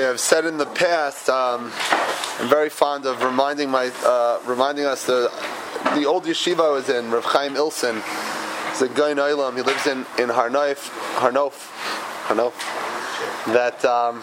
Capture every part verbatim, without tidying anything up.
have said in the past, um, I'm very fond of reminding my uh, reminding us the the old yeshiva I was in, Rav Chaim Ilson. He's a Gaon Olam. He lives in in Harnof, Harnof, Harnof. That um,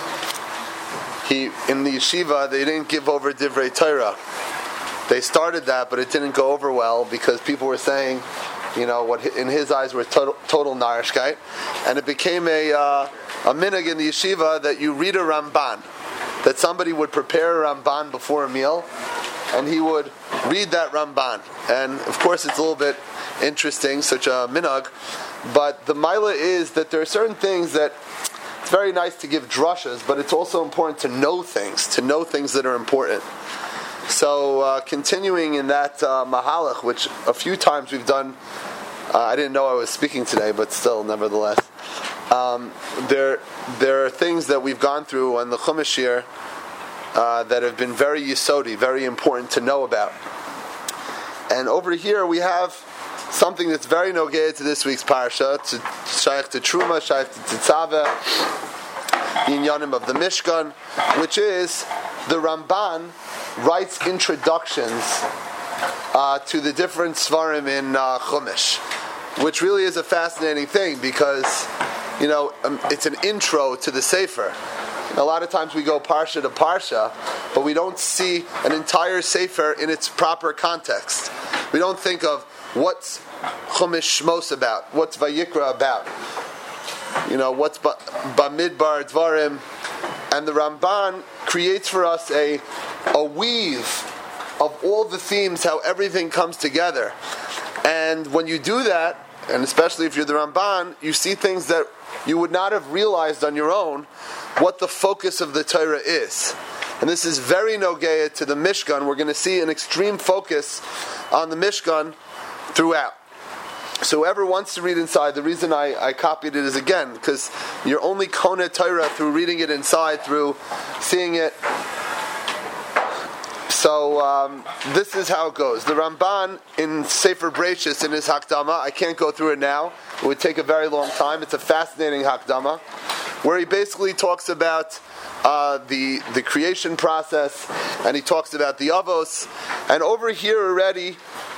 he in the yeshiva they didn't give over Divrei Torah. They started that, but it didn't go over well because people were saying, you know, what in his eyes were total, total narishkeit, and it became a uh, a minhag in the yeshiva that you read a Ramban, that somebody would prepare a Ramban before a meal, and he would read that Ramban. And of course, it's a little bit interesting, such a minhag, but the maila is that there are certain things that it's very nice to give drushas, but it's also important to know things, to know things that are important. So, uh, continuing in that uh, mahalach, which a few times we've done, uh, I didn't know I was speaking today, but still, nevertheless, um, there there are things that we've gone through on the Chumash year uh, that have been very yesodi, very important to know about. And over here we have something that's very nogea to this week's parsha, to shaykh to Truma, shaykh to Tetzaveh, the inyanim of the Mishkan, which is the Ramban writes introductions uh, to the different svarim in uh, Chumash, which really is a fascinating thing because, you know, um, it's an intro to the Sefer. A lot of times we go parsha to parsha, but we don't see an entire Sefer in its proper context. We don't think of what's Chumash Shmos about, what's Vayikra about, you know, what's ba- Bamidbar Dvarim, and the Ramban creates for us a a weave of all the themes, how everything comes together. And when you do that, and especially if you're the Ramban, you see things that you would not have realized on your own what the focus of the Torah is. And this is very nogea to the Mishkan. We're going to see an extreme focus on the Mishkan throughout. So whoever wants to read inside, the reason I, I copied it is, again, because you're only Kona Torah through reading it inside, through seeing it. So um, this is how it goes. The Ramban in Sefer Breishis, in his Hakdama, I can't go through it now. It would take a very long time. It's a fascinating Hakdama, where he basically talks about uh, the the creation process, and he talks about the Avos. And over here already,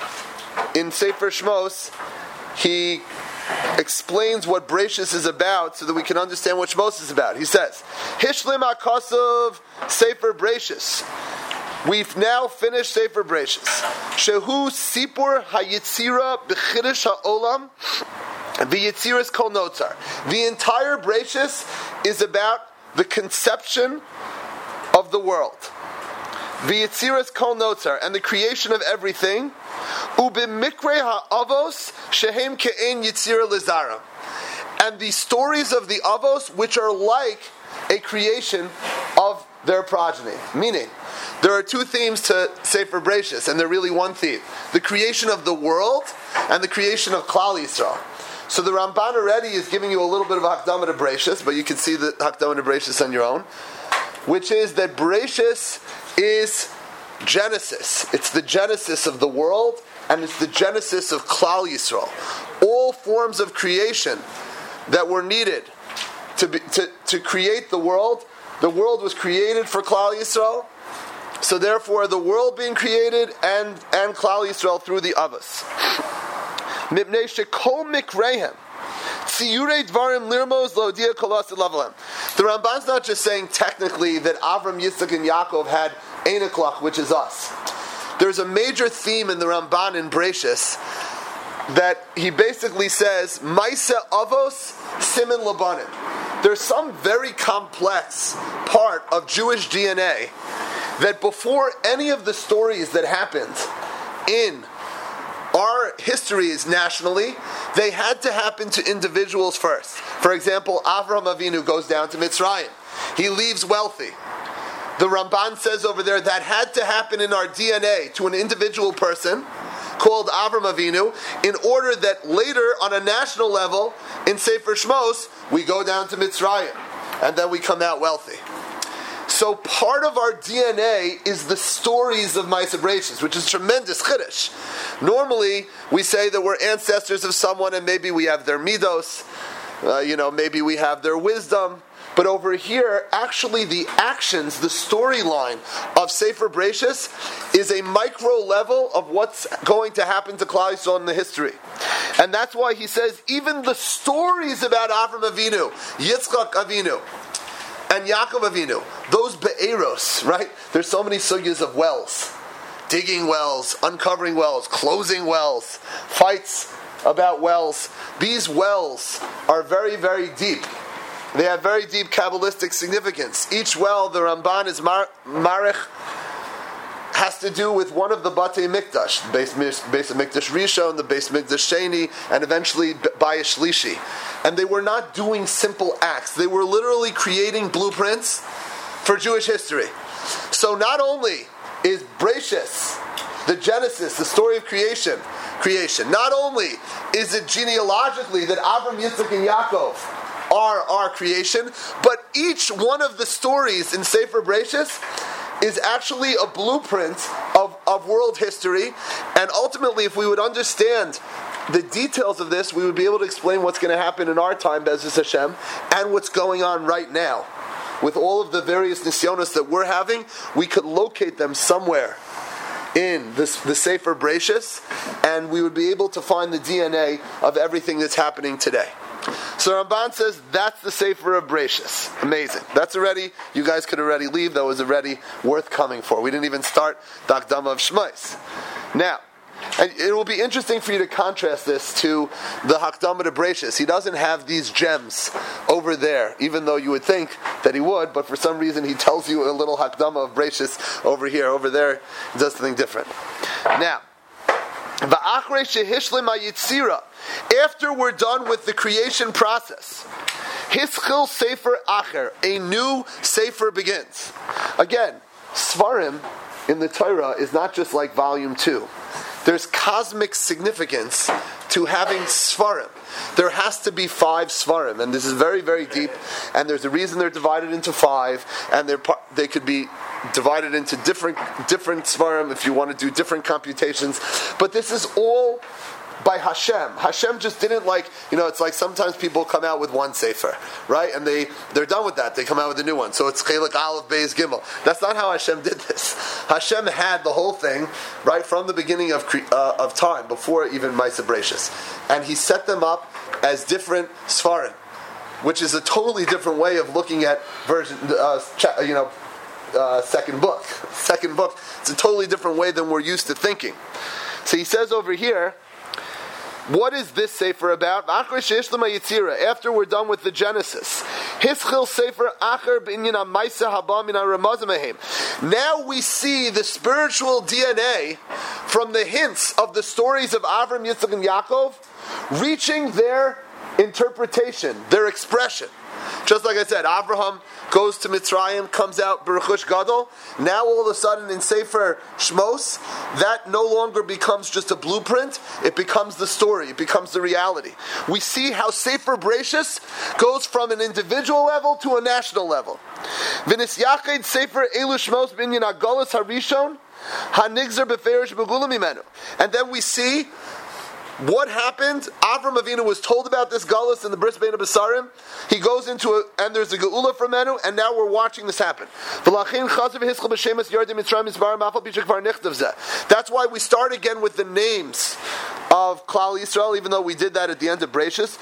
in Sefer Shmos, he explains what Breishis is about so that we can understand what Shmos is about. He says, Hishlim HaKosov Sefer Breishis. We've now finished Sefer Breishis. Shehu Sipur HaYitzira B'Chidish HaOlam V'Yitziras Kol Notzar. The entire Breishis is about the conception of the world. V'Yitziras Kol Notzar, and the creation of everything. U'B'Mikrei HaAvos Shehem Ke'en Yitzira Lizara. And the stories of the Avos, which are like a creation of their progeny. Meaning, there are two themes to Sefer Breishis, and they're really one theme: the creation of the world and the creation of Klal Yisrael. So the Ramban already is giving you a little bit of Hakdama to Breishis, but you can see the Hakdama to Breishis on your own, which is that Breishis is Genesis. It's the genesis of the world, and it's the genesis of Klal Yisrael. All forms of creation that were needed to be, to, to create the world, the world was created for Klal Yisrael. So therefore, the world being created and and Klal Yisrael through the Avos. Mipnei shekol mikreihem tziyurei dvarim lirmos lodia kolas lavalam. The Ramban's not just saying technically that Avram, Yitzchak, and Yaakov had Einaklach, which is us. There's a major theme in the Ramban in Breishis that he basically says, Maisa Avos Siman Labanim. There's some very complex part of Jewish D N A that before any of the stories that happened in our histories nationally, they had to happen to individuals first. For example, Avraham Avinu goes down to Mitzrayim. He leaves wealthy. The Ramban says over there that had to happen in our D N A to an individual person called Avraham Avinu, in order that later on a national level in Sefer Shmos we go down to Mitzrayim and then we come out wealthy. So part of our D N A is the stories of Ma'aseh Breishis, which is tremendous chiddush. Normally, we say that we're ancestors of someone, and maybe we have their midos, uh, you know, maybe we have their wisdom, But over here, actually the actions, the storyline of Sefer Bereishis is a micro level of what's going to happen to Klal Yisrael in the history. And that's why he says even the stories about Avram Avinu, Yitzchak Avinu, and Yaakov Avinu, those be'eros, right? There's so many sugyas of wells. Digging wells, uncovering wells, closing wells, fights about wells. These wells are very, very deep. They have very deep Kabbalistic significance. Each well, the Ramban is mar- marich, has to do with one of the Batei Mikdash, the base, base of Mikdash Rishon, the base of Mikdash Sheni, and eventually Bayis Shlishi. And they were not doing simple acts. They were literally creating blueprints for Jewish history. So not only is Bereishis, the Genesis, the story of creation, creation, not only is it genealogically that Avram, Yitzchak, and Yaakov are our creation, but each one of the stories in Sefer Bereishis is actually a blueprint of, of world history. And ultimately, if we would understand the details of this, we would be able to explain what's going to happen in our time, Be'ezus Hashem, and what's going on right now. With all of the various nisyonos that we're having, we could locate them somewhere in this, the Sefer Bereishis, and we would be able to find the D N A of everything that's happening today. So Ramban says that's the Sefer of Bereishis. Amazing. That's already, you guys could already leave. That was already worth coming for. We didn't even start the Hakdama of Shmais. Now, and it will be interesting for you to contrast this to the Hakdama to Bereishis. He doesn't have these gems over there, even though you would think that he would, but for some reason he tells you a little Hakdama of Bereishis over here. Over there, he does something different. Now, after we're done with the creation process, Hischil Sefer Acher, a new Sefer begins. Again, Svarim in the Torah is not just like volume two. There's cosmic significance to having Svarim. There has to be five Svarim, and this is very, very deep, and there's a reason they're divided into five, and they're they could be divided into different different Svarim if you want to do different computations, but this is all by Hashem. Hashem just didn't like, you know, it's like sometimes people come out with one Sefer, right? And they, they're done with that. They come out with a new one. So it's Chelik Aleph Beis Gimel. That's not how Hashem did this. Hashem had the whole thing, right, from the beginning of uh, of time, before even Ma'aseh Bereishis. And he set them up as different Sfarim, which is a totally different way of looking at version, uh, cha- you know, uh, second book. Second book. It's a totally different way than we're used to thinking. So he says over here, what is this Sefer about? After we're done with the Genesis. Now we see the spiritual D N A from the hints of the stories of Avram, Yitzchak, and Yaakov reaching their interpretation, their expression. Just like I said, Abraham goes to Mitzrayim, comes out Berechush Gadol. Now all of a sudden in Sefer Shmos, that no longer becomes just a blueprint, it becomes the story, it becomes the reality. We see how Sefer Bereishis goes from an individual level to a national level. V'nis yachid Sefer Elu Shmos binyan Agolos Harishon Hanigzer Beferish Begulam Mimenu. And then we see what happened. Avram Avinu was told about this galus in the Bris Bein Besarim. He goes into a, and there's a geula for Menu, and now we're watching this happen. That's why we start again with the names of Klal Yisrael, even though we did that at the end of Bereishis.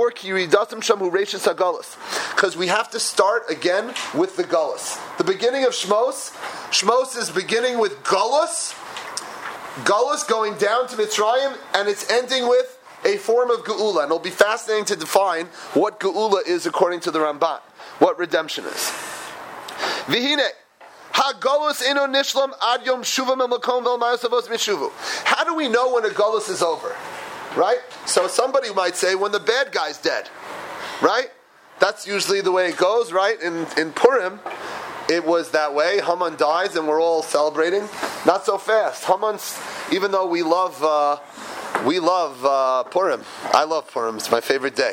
Because we have to start again with the galus. The beginning of Shmos, Shmos is beginning with galus, Galus going down to Mitzrayim, and it's ending with a form of Geula. And it'll be fascinating to define what Geula is according to the Ramban, what redemption is. Vihine, ha-Galus ino nishlam ad yom shuvam el-makom vel-mayosavos mishuvu. How do we know when a Galus is over? Right? So somebody might say when the bad guy's dead. Right? That's usually the way it goes, right? In, in Purim, it was that way. Haman dies and we're all celebrating. Not so fast. Haman's, even though we love uh, we love uh, Purim. I love Purim. It's my favorite day.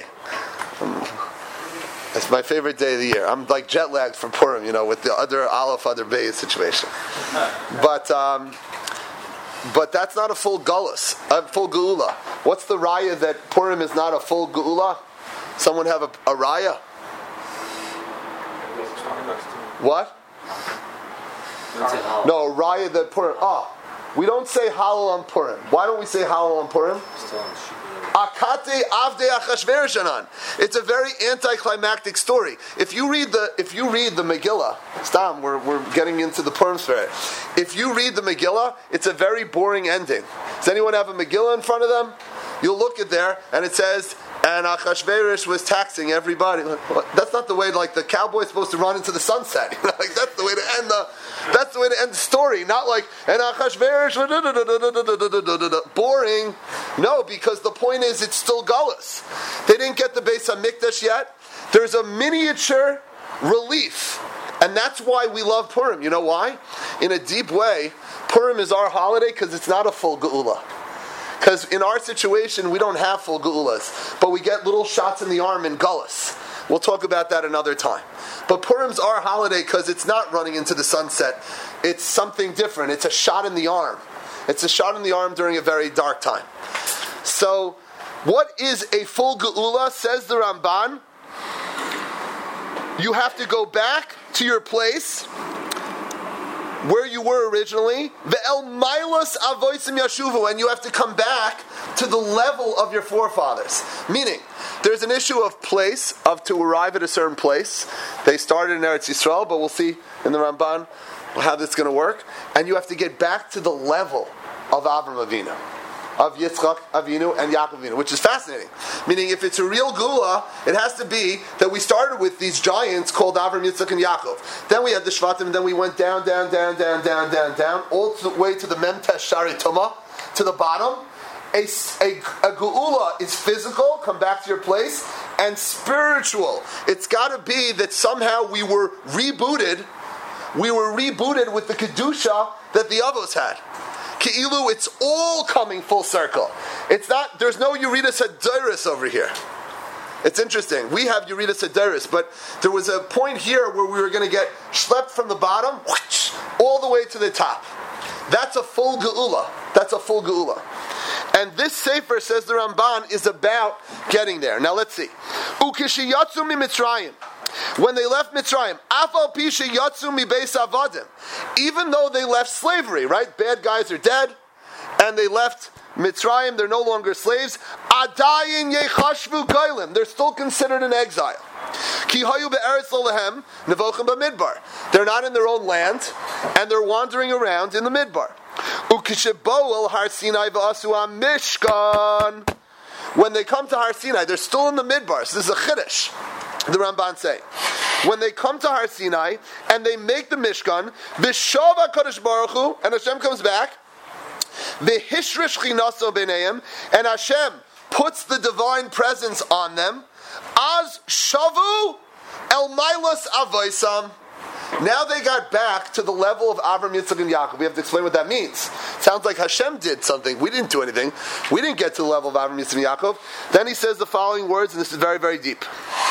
It's my favorite day of the year. I'm like jet lagged from Purim, you know, with the other Aleph, other Beis situation. But um, but that's not a full Gullus, a full Geula. What's the raya that Purim is not a full Geula? Someone have a, a raya? What? No, Raya the Purim. Ah, we don't say Halal on Purim. Why don't we say Halal on Purim? Akate Avdei Achashverosh. It's a very anticlimactic story. If you read the if you read the Megillah, Stam, we're we're getting into the Purim spirit. If you read the Megillah, it's a very boring ending. Does anyone have a Megillah in front of them? You'll look at there, and it says, and Achashverosh was taxing everybody. That's not the way, like, the cowboy's supposed to run into the sunset. Like, that's the way to end the, that's the way to end the story. Not like, and Achashverosh, boring. No, because the point is, it's still Gullus. They didn't get the Beis HaMikdash yet. There's a miniature relief. And that's why we love Purim. You know why? In a deep way, Purim is our holiday because it's not a full Geula. Because in our situation, we don't have full geulas, but we get little shots in the arm in gullus. We'll talk about that another time. But Purim's our holiday because it's not running into the sunset. It's something different. It's a shot in the arm. It's a shot in the arm during a very dark time. So, what is a full geula? Says the Ramban. You have to go back to your place where you were originally, ve'el mailas avoisim yashuvu, and you have to come back to the level of your forefathers. Meaning, there's an issue of place, of to arrive at a certain place. They started in Eretz Yisrael, but we'll see in the Ramban how this is going to work. And you have to get back to the level of Avram Avinu, of Yitzchak Avinu and Yaakov Avinu, which is fascinating. Meaning, if it's a real Gula, it has to be that we started with these giants called Avram, Yitzchak, and Yaakov. Then we had the Shvatim, and then we went down, down, down, down, down, down, down, all the way to the Memtesh Shari Tumah, to the bottom. A, a, a Geula is physical, come back to your place, and spiritual. It's got to be that somehow we were rebooted, we were rebooted with the Kedusha that the Avos had. Ki'ilu, it's all coming full circle. It's not, there's no Yeridas Hadaris over here. It's interesting. We have Yeridas Hadaris, but there was a point here where we were going to get schlepped from the bottom, whoosh, all the way to the top. That's a full Geula. That's a full Geula. And this Sefer, says the Ramban, is about getting there. Now let's see. Ukishiyatsu mi Mitzrayim. When they left Mitzrayim, afal pisha yatsu mi beis avadim, even though they left slavery, right? Bad guys are dead, and they left Mitzrayim, they're no longer slaves. Adayin yechashvu kailim, they're still considered in exile. Ki hayu be'eretz lolehem nevochem b'midbar, they're not in their own land, and they're wandering around in the midbar. Ukishebo el Har Sinai v'asu mishkan. When they come to Har Sinai, they're still in the midbar. So this is a chiddush. The Ramban say, when they come to Har Sinai and they make the Mishkan, V'shova Kadosh Baruch Hu, and Hashem comes back, V'hishrish chinaso b'neim, and Hashem puts the divine presence on them, Az shavu el mailas avoisam. Now they got back to the level of Avram, Yitzchak, and Yaakov. We have to explain what that means. Sounds like Hashem did something. We didn't do anything. We didn't get to the level of Avram, Yitzchak, and Yaakov. Then he says the following words, and this is very, very deep.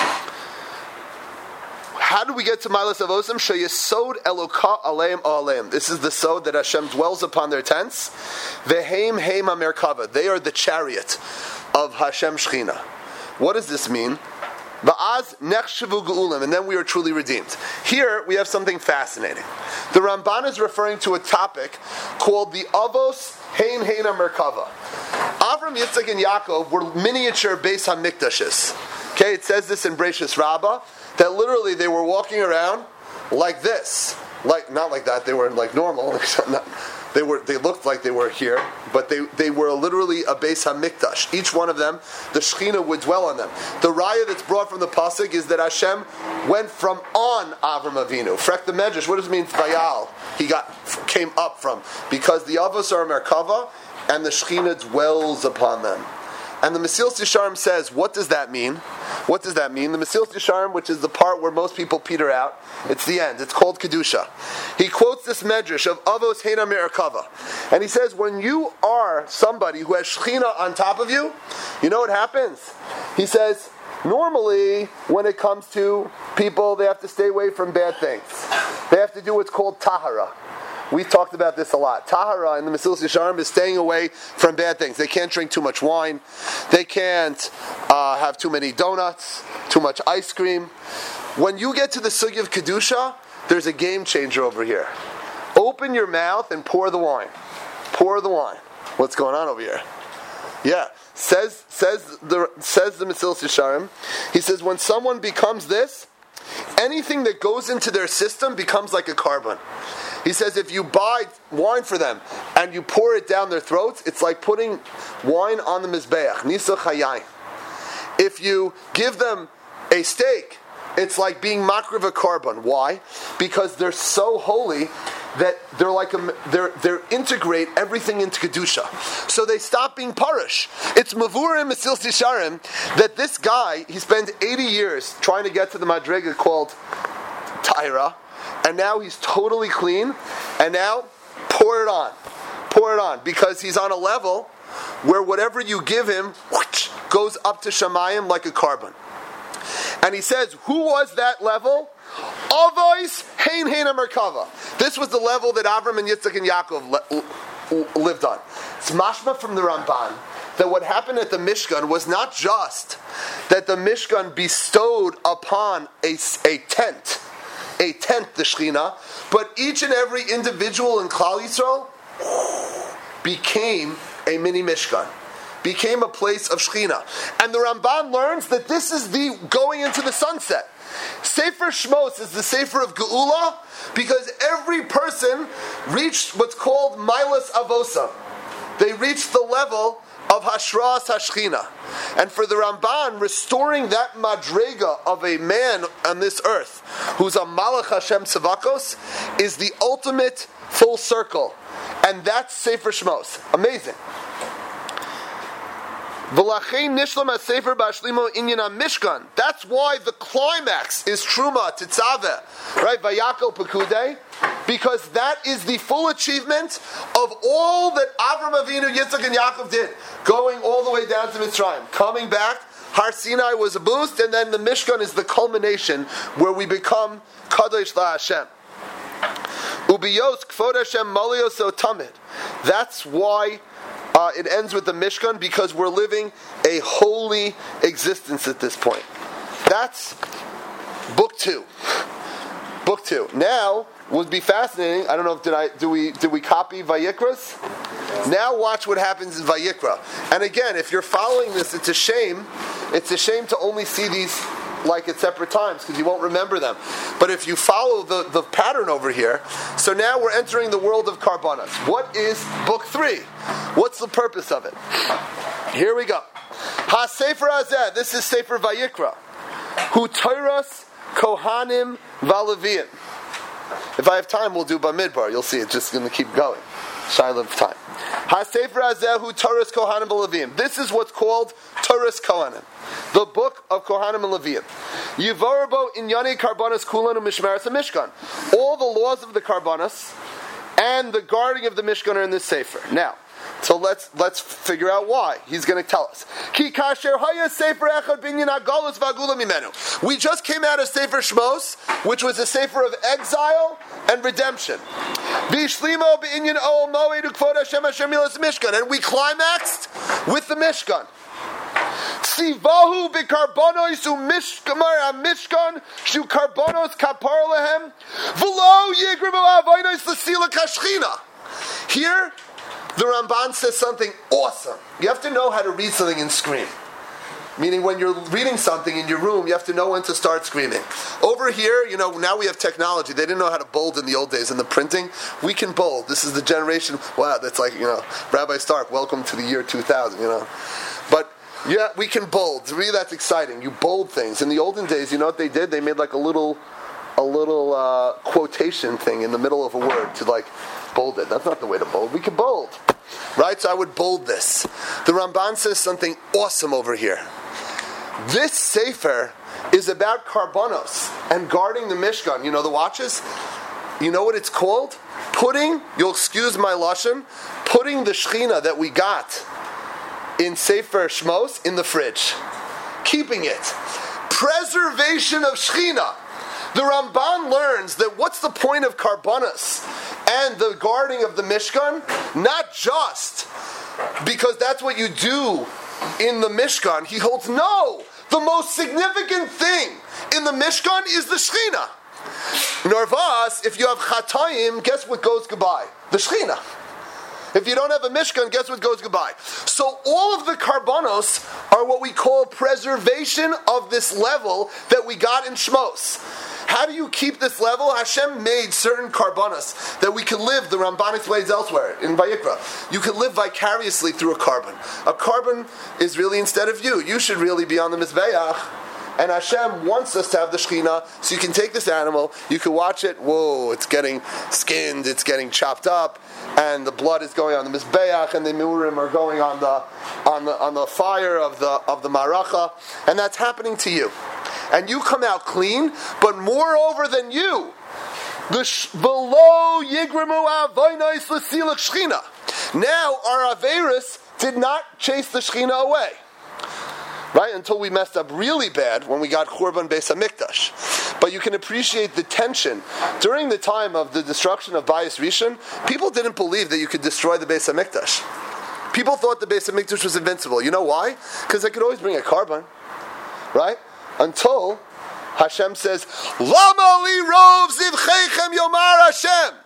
How do we get to Mailas Avosim? Sheyesod Eloka Aleim Aleim. This is the sod that Hashem dwells upon their tents. Veheim Heim HaMerkava. They are the chariot of Hashem Shechina. What does this mean? Va'az nechshavu ge'ulim, and then we are truly redeemed. Here we have something fascinating. The Ramban is referring to a topic called the Avos Hein Hein HaMerkava. Avram, Yitzchak, and Yaakov were miniature Beis HaMikdashes. Okay, it says this in Bereishis Rabbah, that literally they were walking around like this. Like, not like that, they were like normal. They were. They looked like they were here, but they, they were literally a Beis HaMikdash. Each one of them, the Shechina would dwell on them. The raya that's brought from the pasuk is that Hashem went from on Avram Avinu. Frek the Medrash, what does it mean? Vayal. He got came up from, because the Avos are Merkava, and the Shechina dwells upon them. And the Mesilas Yesharim says, what does that mean? What does that mean? The Mesilas Yesharim, which is the part where most people peter out, it's the end. It's called Kedusha. He quotes this medrash of Avos Heina Me'erkava. And he says, when you are somebody who has Shechina on top of you, you know what happens? He says, normally, when it comes to people, they have to stay away from bad things. They have to do what's called tahara. We've talked about this a lot. Tahara in the Mesilas Yesharim is staying away from bad things. They can't drink too much wine. They can't uh, have too many donuts, too much ice cream. When you get to the sugya of Kedusha, there's a game changer over here. Open your mouth and pour the wine. Pour the wine. What's going on over here? Yeah. Says says the says the Mesilas Yesharim. He says when someone becomes this, anything that goes into their system becomes like a carbon. He says if you buy wine for them and you pour it down their throats, it's like putting wine on the mizbeach. Nisa chayayin. If you give them a steak, it's like being makriv a carbon. Why? Because they're so holy that they're like a, they're they're integrate everything into kedusha. So they stop being parish. It's mavurim Mesilas Yesharim that this guy, he spent eighty years trying to get to the madrega called Taira, and now he's totally clean. And now pour it on, pour it on, because he's on a level where whatever you give him whoosh, goes up to Shamayim like a carbon. And he says, who was that level? Avos hein hein Merkava. This was the level that Avram and Yitzchak and Yaakov le- lived on. It's mashma from the Ramban that what happened at the Mishkan was not just that the Mishkan bestowed upon a, a tent, a tent, the Shekhinah, but each and every individual in Klal Yisrael became a mini Mishkan. Became a place of Shekhinah. And the Ramban learns that this is the going into the sunset. Sefer Shmos is the Sefer of Geula because every person reached what's called Milas Avosa. They reached the level of Hashras HaShechina. And for the Ramban, restoring that madrega of a man on this earth who's a Malach Hashem Tzavakos is the ultimate full circle. And that's Sefer Shmos. Amazing. That's why the climax is Truma Tetzaveh, right? Vayakol Pekudei, because that is the full achievement of all that Avram Avinu, Yitzchak, and Yaakov did, going all the way down to Mitzrayim, coming back. Har Sinai was a boost, and then the Mishkan is the culmination where we become Kadosh La Hashem. Ubiyos Kfod Hashem Malios Tamid. That's why. Uh, it ends with the Mishkan because we're living a holy existence at this point. That's book two. Book two. Now would be fascinating. I don't know if did I do we did we copy Vayikras? Now watch what happens in Vayikra. And again, if you're following this, it's a shame. It's a shame to only see these like at separate times because you won't remember them. But if you follow the, the pattern over here, so now we're entering the world of Karbanos. What is book three? What's the purpose of it? Here we go. Ha Sefer Hazeh. This is Sefer Vayikra. Hu Toras Kohanim Valavim. If I have time, we'll do Bamidbar. You'll see it's just going to keep going. Shiloh of time. Ha Sefer Hazeh Hu Toras Kohanim Valavim. This is what's called Toras Kohanim. The book of Kohanim and Leviim. Yivorbo Inyani Karbanos Kulan and Mishmeres Mishkan. All the laws of the Karbanos and the guarding of the Mishkan are in this Sefer. Now, so let's let's figure out why. He's going to tell us. Ki kasher haya Sefer echad binyan hagolus v'agula mimenu. We just came out of Sefer Shmos, which was a Sefer of exile and redemption. V'shlimo b'inyan ol moed ukvod Hashem Hashem milas Mishkan, and we climaxed with the Mishkan. Sivahu b'karbonos u'mishkamar ha'mishkan shu karbonos kapar lehem v'lo yigrimu avonos l'sila kashchina. Here, the Ramban says something awesome. You have to know how to read something and scream. Meaning when you're reading something in your room, you have to know when to start screaming. Over here, you know, now we have technology. They didn't know how to bold in the old days in the printing. We can bold. This is the generation, wow, that's like, you know, Rabbi Stark, welcome to the year two thousand, you know. But yeah, we can bold. Really, that's exciting. You bold things. In the olden days, you know what they did? They made like a little, a little uh, quotation thing in the middle of a word to like bold it. That's not the way to bold. We can bold, right? So I would bold this. The Ramban says something awesome over here. This sefer is about karbanos and guarding the Mishkan. You know the watches? You know what it's called? Putting, you'll excuse my lashon, putting the Shekhinah that we got in Sefer Shmos in the fridge. Keeping it. Preservation of Shekhinah. The Ramban learns that what's the point of Karbanos and the guarding of the Mishkan? Not just because that's what you do in the Mishkan. He holds, no! The most significant thing in the Mishkan is the Shechina. Narvas, if you have Chatayim, guess what goes goodbye? The Shechina. If you don't have a Mishkan, guess what goes goodbye? So all of the Karbanos are what we call preservation of this level that we got in Shmos. How do you keep this level? Hashem made certain Karbanos that we can live, the Ramban explains elsewhere, in Vayikra. You can live vicariously through a carbon. A carbon is really instead of you. You should really be on the Mizbeach. And Hashem wants us to have the Shekhinah, so you can take this animal, you can watch it, whoa, it's getting skinned, it's getting chopped up, and the blood is going on the Mizbeach, and the Murim are going on the on the on the fire of the of the Maracha, and that's happening to you. And you come out clean, but moreover than you, the V'lo Yigremu Avonos L'Silach Shechina. Now our Averis did not chase the Shechina away. Right, until we messed up really bad when we got Churban Beis HaMikdash. But you can appreciate the tension. During the time of the destruction of Bayis Rishon, people didn't believe that you could destroy the Beis HaMikdash. People thought the Beis HaMikdash was invincible. You know why? Because they could always bring a carbon. Right? Until Hashem says, Lama li rov zivcheichem yomar Hashem.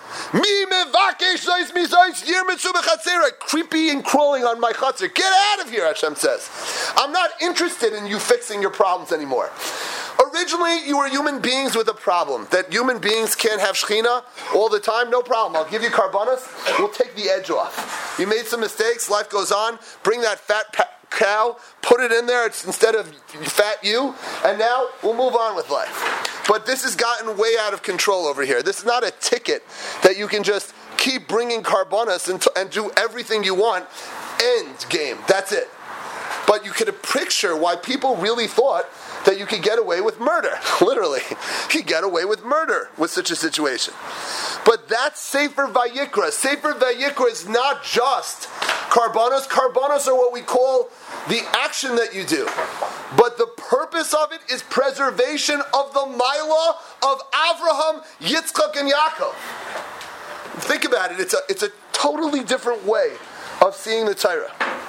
Creepy and crawling on my chutzner. Get out of here, Hashem says. I'm not interested in you fixing your problems anymore. Originally, you were human beings with a problem. That human beings can't have Shechina all the time, no problem. I'll give you Karbanos, we'll take the edge off. You made some mistakes, life goes on, bring that fat pa- cow, put it in there, it's instead of fat you, and now we'll move on with life. But this has gotten way out of control over here. This is not a ticket that you can just keep bringing Karbanos and, t- and do everything you want. End game. That's it. But you could picture why people really thought that you could get away with murder. Literally. You could get away with murder with such a situation. But that's Sefer Vayikra. Sefer Vayikra is not just Karbanos. Karbanos are what we call the action that you do. But the purpose of it is preservation of the Milah of Avraham, Yitzchak, and Yaakov. Think about it. It's a, it's a totally different way of seeing the Torah.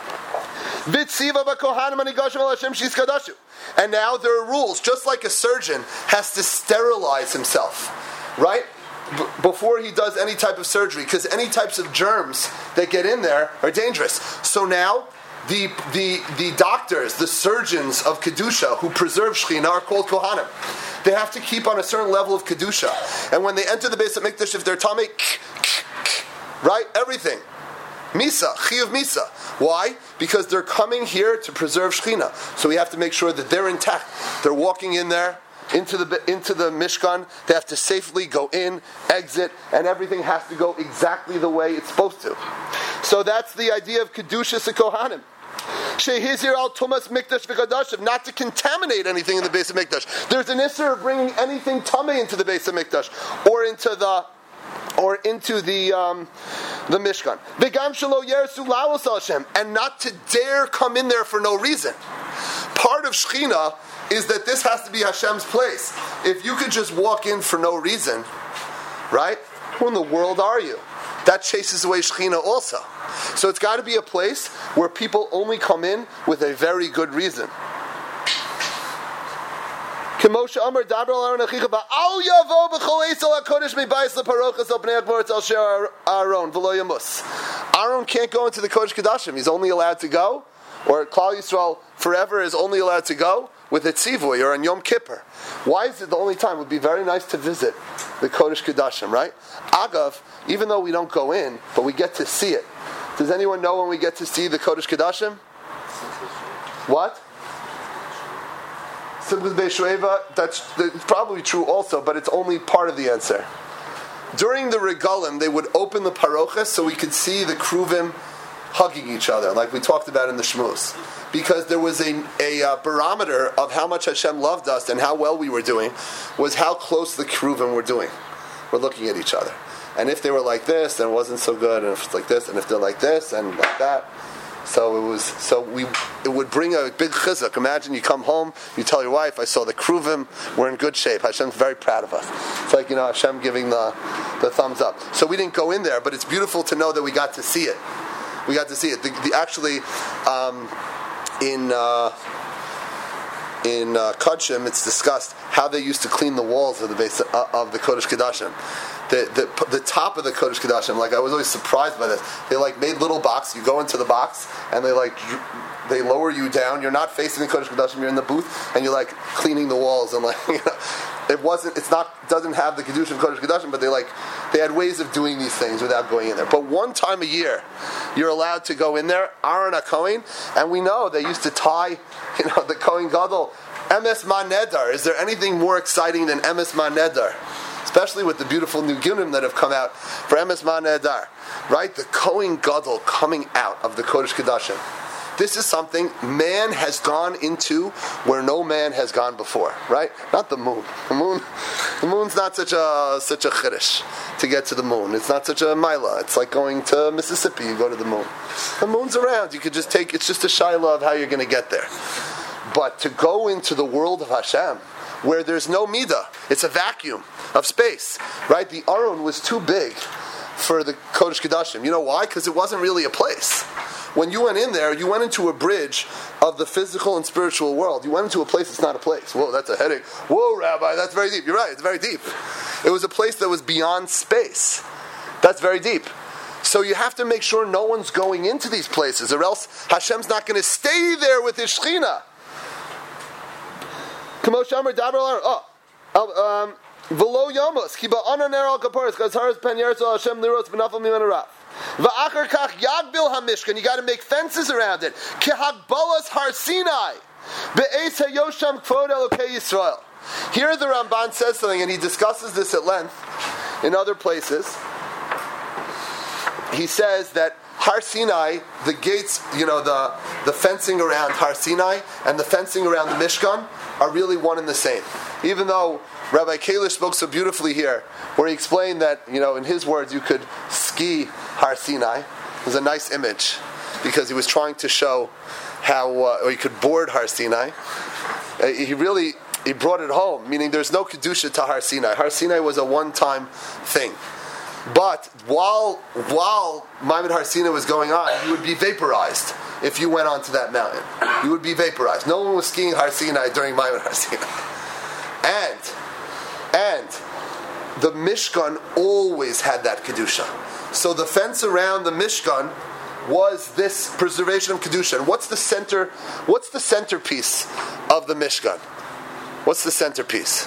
And now there are rules. Just like a surgeon has to sterilize himself, right? B- before he does any type of surgery, because any types of germs that get in there are dangerous. So now, the the the doctors, the surgeons of Kedusha who preserve Shechina are called Kohanim. They have to keep on a certain level of Kedusha. And when they enter the Beis HaMikdash, if they're Tamei, right? Everything. Misa, Chiyuv Misa. Why? Because they're coming here to preserve Shechina. So we have to make sure that they're intact. They're walking in there, into the into the Mishkan. They have to safely go in, exit, and everything has to go exactly the way it's supposed to. So that's the idea of Kedushas Kohanim. Shehizir al Tumas Mikdash v'Kadashim, not to contaminate anything in the Beis HaMikdash. There's an issur of bringing anything tamei into the Beis HaMikdash or into the or into the um, the Mishkan. V'gam shelo yersu la'alos al Hashem, and not to dare come in there for no reason. Part of Shechina is that this has to be Hashem's place. If you could just walk in for no reason, right? Who in the world are you? That chases away Shechina also. So it's got to be a place where people only come in with a very good reason. Aaron can't go into the Kodesh Kodashim. He's only allowed to go, or Klal Yisrael forever is only allowed to go with a tzivui or on Yom Kippur. Why is it the only time? It would be very nice to visit the Kodesh Kodashim, right? Agav, even though we don't go in, but we get to see it. Does anyone know when we get to see the Kodesh Kodashim? What? Simchas Beis Sheva, that's, that's probably true also, but it's only part of the answer. During the regalim, they would open the parochas so we could see the kruvim hugging each other, like we talked about in the Shmos. Because there was a, a uh, barometer of how much Hashem loved us and how well we were doing, was how close the kruvim were doing. We're looking at each other. And if they were like this, then it wasn't so good, and if it's like this, and if they're like this, and like that. So it was. So we. It would bring a big chizuk. Imagine you come home, you tell your wife, "I saw the kruvim. We're in good shape. Hashem's very proud of us." It's like, you know, Hashem giving the the thumbs up. So we didn't go in there, but it's beautiful to know that we got to see it. We got to see it. The, the actually, um, in uh, in uh, Kodshim, it's discussed how they used to clean the walls of the base uh, of the Kodesh Kodashim. The, the the top of the Kodesh Kodashim, like I was always surprised by this. They like made little box. You go into the box and they like they lower you down. You're not facing the Kodesh Kodashim. You're in the booth and you're like cleaning the walls and like you know. It wasn't. It's not. Doesn't have the kedusha of Kodesh Kodashim, but they like they had ways of doing these things without going in there. But one time a year, you're allowed to go in there. Aaron HaKohen, and we know they used to tie, you know, the Kohen Gadol Emes Manedar. Is there anything more exciting than Emes Manedar? Especially with the beautiful new Gunim that have come out for Emes Manedar, right? The Kohen Gadol coming out of the Kodesh Kodashim. This is something man has gone into where no man has gone before, right? Not the moon. The moon, the moon's not such a such a chiddush to get to the moon. It's not such a mila. It's like going to Mississippi. You go to the moon. The moon's around. You could just take. It's just a shaila of how you're going to get there. But to go into the world of Hashem, where there's no midah, it's a vacuum of space, right? The Aron was too big for the Kodesh Kodashim. You know why? Because it wasn't really a place. When you went in there, you went into a bridge of the physical and spiritual world. You went into a place that's not a place. Whoa, that's a headache. Whoa, Rabbi, that's very deep. You're right, it's very deep. It was a place that was beyond space. That's very deep. So you have to make sure no one's going into these places, or else Hashem's not going to stay there with His Shekhinah. Oh, um, V'lo yomos, ki ba'ana ner al kaparis, kazharas pen yerzal Hashem liros v'nafal miman araf. V'achar kach yagbil hamishkan, you got to make fences around it. Ki hagbalas har Sinai, be'ez hayosham kvod elokei Yisrael. Here the Ramban says something, and he discusses this at length in other places. He says that Har Sinai, the gates, you know, the, the fencing around Har Sinai and the fencing around the Mishkan are really one and the same. Even though Rabbi Kalish spoke so beautifully here, where he explained that, you know, in his words, you could ski Har Sinai. It was a nice image, because he was trying to show how, uh, or you could board Har Sinai. Uh, he really, he brought it home, meaning there's no Kedusha to Har Sinai. Har Sinai was a one-time thing. But while while Maimon Har Sinai was going on, you would be vaporized if you went onto that mountain. You would be vaporized. No one was skiing Har Sinai during Maimon Har Sinai. And, and the Mishkan always had that Kedusha. So the fence around the Mishkan was this preservation of Kedusha. And what's the center, what's the centerpiece of the Mishkan? What's the centerpiece?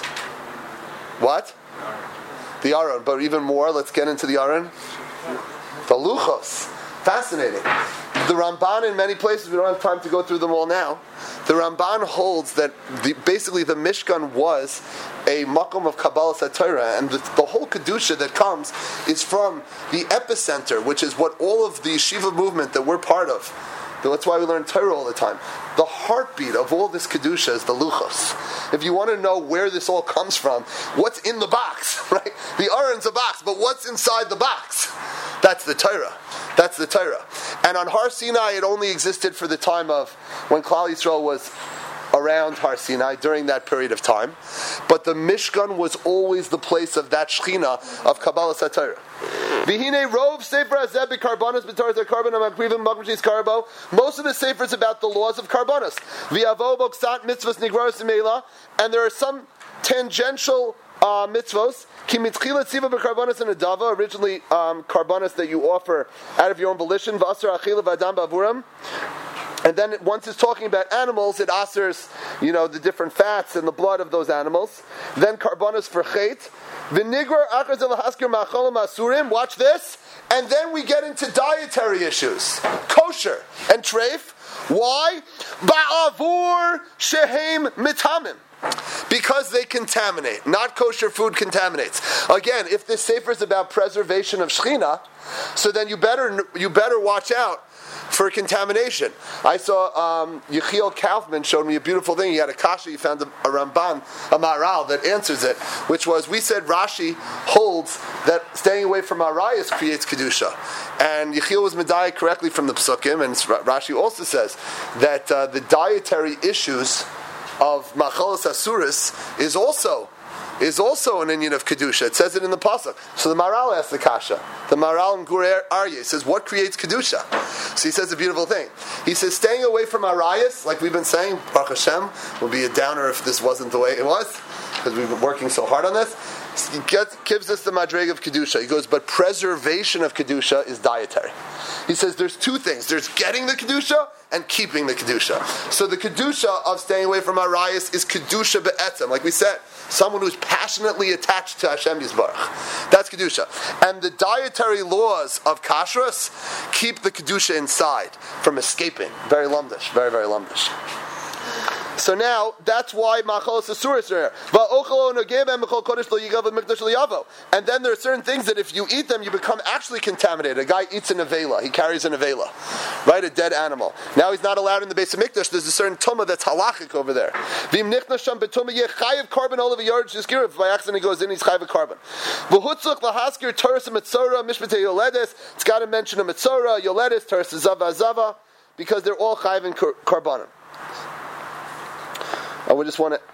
What? The Aron, but even more, let's get into the Aron. The Luchos. Fascinating. The Ramban in many places, we don't have time to go through them all now. The Ramban holds that the, basically the Mishkan was a makom of Kabbalah Satorah, and the, the whole Kedusha that comes is from the epicenter, which is what all of the yeshiva movement that we're part of. That's why we learn Torah all the time. The heartbeat of all this Kedusha is the Luchos. If you want to know where this all comes from, what's in the box, right? The Aron's a box, but what's inside the box? That's the Torah. That's the Torah. And on Har Sinai, it only existed for the time of when Klal Yisrael was around Har Sinai during that period of time. But the Mishkan was always the place of that Shechina of Kabbalah Satorah. V'hine rov sefer hazeh b'karbanos b'torah karban ha'makrivim makrishis karbo. Most of the sefer is about the laws of karbanos. V'yavo boksat mitzvos nigvaros imela, and there are some tangential uh, mitzvos. Ki mitchila tziva b'karbanos and adava. Originally, um, karbanos that you offer out of your own volition. V'asar achila v'adam b'avuram. And then once it's talking about animals, it asers, you know, the different fats and the blood of those animals. Then karbanos for chet. Watch this. And then we get into dietary issues. Kosher and treif. Why? Ba'avur shehem mitamim. Because they contaminate. Not kosher food contaminates. Again, if this sefer is about preservation of Shechina, so then you better you better watch out for contamination. I saw um, Yechiel Kaufman showed me a beautiful thing. He had a kasha, he found a, a Ramban, a Maharal that answers it, which was, we said Rashi holds that staying away from Arayas creates Kedusha. And Yechiel was medayek correctly from the Psukim, and Rashi also says that uh, the dietary issues of Machalas Asuris is also is also an inyan of Kedusha. It says it in the Pasuk. So the Maharal asks the kasha, The Maharal in Gur Aryeh says, what creates Kedusha? So he says a beautiful thing. He says, staying away from Arayas, like we've been saying, Baruch Hashem, would be a downer if this wasn't the way it was, because we've been working so hard on this. He gets, gives us the Madreg of Kedusha. He goes, but preservation of Kedusha is dietary. He says there's two things. There's getting the Kedusha and keeping the Kedusha. So the Kedusha of staying away from Arayas is Kedusha be'etzem. Like we said, someone who's passionately attached to Hashem Yisbarach. That's Kedusha. And the dietary laws of Kashrus keep the Kedusha inside from escaping. Very lumdish. Very, very lumdish. So now, that's why Machalos Asuris are here. And then there are certain things that if you eat them, you become actually contaminated. A guy eats an avela. He carries an avela. Right? A dead animal. Now he's not allowed in the base of Mikdash. There's a certain tumah that's halachic over there. If by accident he goes in, he's chayiv carbon. It's got to mention a mitzora, yoledis, teres zava zava, because they're all chayiv in karbanim. I would just want to.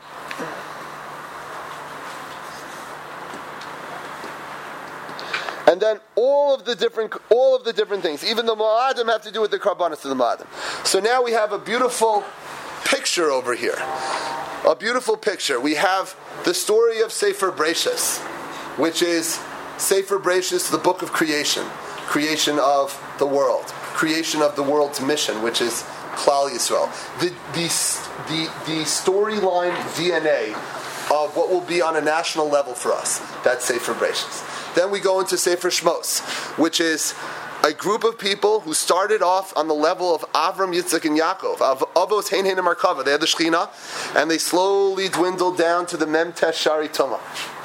And then all of the different, all of the different things, even the Mo'adim have to do with the Karbanis of the Mo'adim. So now we have a beautiful picture over here. A beautiful picture. We have the story of Sefer Bereshis, which is Sefer Bereshis, the book of creation, creation of the world, creation of the world's mission, which is Klal Yisrael. The the the, the storyline D N A of what will be on a national level for us. That's Sefer Bereshis. Then we go into Sefer Shmos, which is a group of people who started off on the level of Avram, Yitzchak, and Yaakov. Av- Avos, Hein, Hein, and Merkava. They had the Shechina, and they slowly dwindled down to the Memtesh Shari Tumah.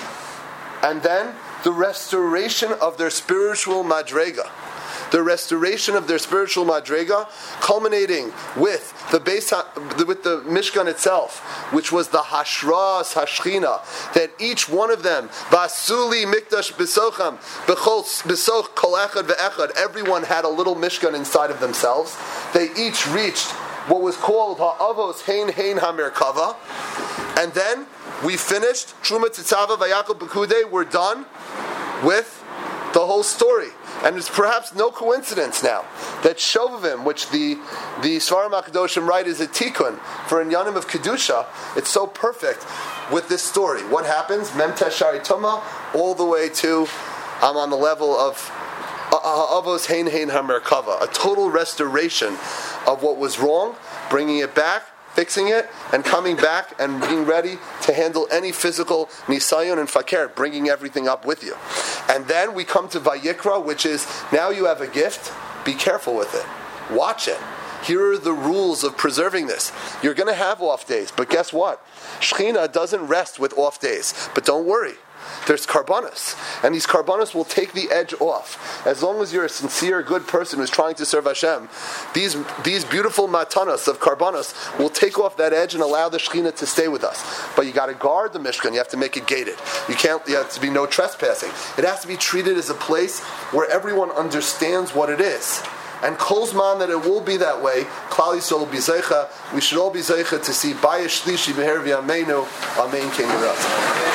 And then the restoration of their spiritual madrega. The restoration of their spiritual madrega, culminating with the base, with the Mishkan itself, which was the Hashras Hashchina, that each one of them, Basuli Mikdash Besocham, Besoch Kol Echad Ve'echad, everyone had a little Mishkan inside of themselves. They each reached what was called Ha'avos Hein Hein HaMerkava, and then we finished Truma Tzitzava Vayakov Bekude. We're done with the whole story. And it's perhaps no coincidence now that Shovavim, which the the Svarim HaKadoshim write is a tikkun for Inyanim of Kedusha, it's so perfect with this story. What happens? Memtesh Shari Tumah, all the way to I'm um, on the level of Avos Hein Hein HaMerkava, a total restoration of what was wrong, bringing it back, fixing it, and coming back and being ready to handle any physical nisayon and fakir, bringing everything up with you. And then we come to Vayikra, which is, now you have a gift, be careful with it. Watch it. Here are the rules of preserving this. You're going to have off days, but guess what? Shechina doesn't rest with off days. But don't worry. There's karbanos, and these karbanos will take the edge off. As long as you're a sincere, good person who's trying to serve Hashem, these these beautiful matanos of karbanos will take off that edge and allow the Shekhinah to stay with us. But you got to guard the Mishkan. You have to make it gated. You can't. You have to be no trespassing. It has to be treated as a place where everyone understands what it is. And kolzman that it will be that way, Klal Yisrael will be zeicha. We should all be zeicha to see Bayesh Shlishi Beher V'Yameinu Amen King Yeratz.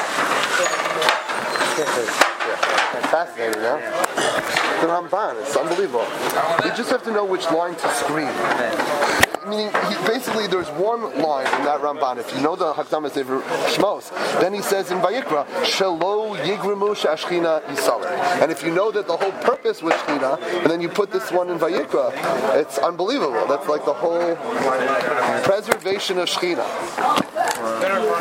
Fascinating, huh? The Ramban, it's unbelievable. You just have to know which line to scream. Meaning, he, basically, there's one line in that Ramban. If you know the Hakdama Sefer Shmos, then he says in Vayikra, Shelo Yigrimu Shashchina Yisaler. And if you know that the whole purpose was Shechina, and then you put this one in Vayikra, it's unbelievable. That's like the whole preservation of Shechina.